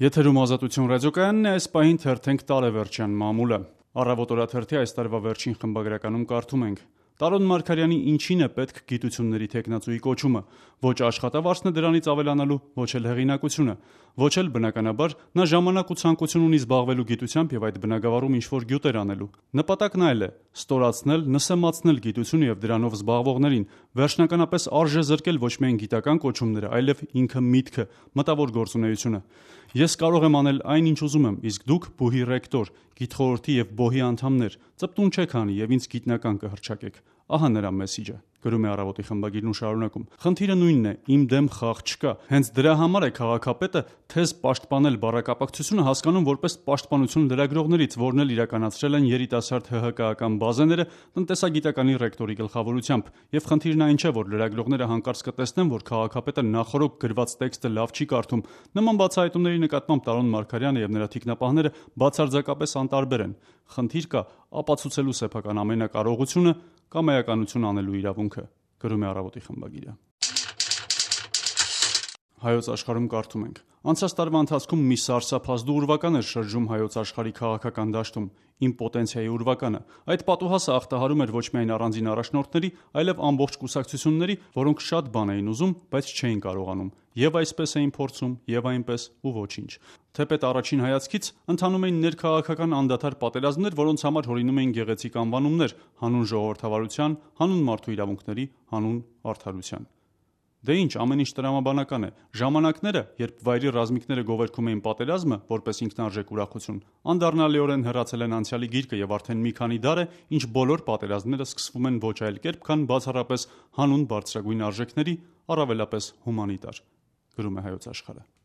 Եթերում Ազատություն ռադիոկայանն է, այս պահին թերթենք տարեվերջյան մամուլը։ Առավոտ օրաթերթի այս տարվա վերջին խմբագրականում կարդում ենք. Տարոն Մարգարյանի ինչին է պետք գիտությունների թեկնածուի կոչումը։ Ոչ աշխատավարձն է դրանից ավելանալու, ոչ էլ հեղինակությունը, ոչ էլ բնականաբար նա ժամանակ ու ցանկություն ունի զբաղվելու գիտությամբ եւ այդ բնագավառում ինչ-որ գյուտեր անելու։ Նպատակն այլ է՝ ստորացնել, նսեմացնել գիտությունը եւ դրանով զբաղվողներին, վերջնականապես արժե զրկել ոչ միայն գիտական կոչումները, այլև ինքը միտքը, մտավոր գործունեությունը։ Ես կարող եմ անել այն, ինչ ուզում եմ, իսկ դուք, բուհի ռեկտոր, գիտխորհրդի եւ բոհի անդամներ, ծպտուն չեք անի եւ ինձ գիտնական կհռչակեք։ Ահա նրա մեսիջը։ Գրում է Առավոտի խմբագիրն ու շարունակում. Խնդիրը նույնն է, իմ դեմ խաղ չկա։ Հենց դրա համար է քաղաքապետը թեզ պաշտպանել բառակապակցությունը հասկանում որպես պաշտպանություն լրագրողներից, որն էլ իրականացրել են երիտասարդ ՀՀԿ-ական բազեները տնտեսագիտականի ռեկտորի գլխավորությամբ։ Եվ խնդիրն այն չէ, որ լրագրողները հանկարծ կտեսնեն, որ քաղաքապետը նախորոք գրված տեքստը լավ չի կարդում։ Նման բացահայտումների նկատմամբ Տարոն Մարգարյանը եւ նրա թիկնապահները բացարձակապես անտարբեր են։ Խնդիր կա ապացուցելու սեփական ամենակարողությունը կամ էականություն անելու իրավունքը։ Գրում է Առավոտի խմբագիրը։ Հայոց աշխարհում կարդում ենք. Անցած տարվա ընթացքում մի սարսափազդու ուրվական էր շրջում հայոց աշխարհի քաղաքական դաշտում, իմպոտենցիայի ուրվականը։ Այդ պատուհասը ախտահարում էր ոչ միայն առանձին առաջնորդների, այլև ամբողջ կուսակցությունների, որոնք շատ բան էին ուզում, բայց չէին կարողանում։ Եվ այսպես էին փորձում, եւ այնպես ու ոչինչ։ Թեպետ առաջին հայացքից ընթանում էին ներքաղաքական անդադար պատերազմներ, որոնց համար հորինում էին գեղեցիկ անվանումներ՝ հանուն ժողովրդավարության, հանուն մարդու իրավունքների, հանուն արդարության։ Դե ինչ, ամեն ինչ տրամաբանական է։ Ժամանակները, երբ վայրի ռազմիկները գովերգում էին պատերազմը որպես ինքնարժեք ուրախություն, անդառնալիորեն հեռացել են անցյալի գիրկը եւ արդեն մի քանի դար է, ինչ բոլոր պատերազմները սկսվում են ոչ այլ կերպ, քան բացառապես հանուն բարձրագույն արժեքների, առավելապես հումանիտար։ Գրում է Հայոց աշխարհը։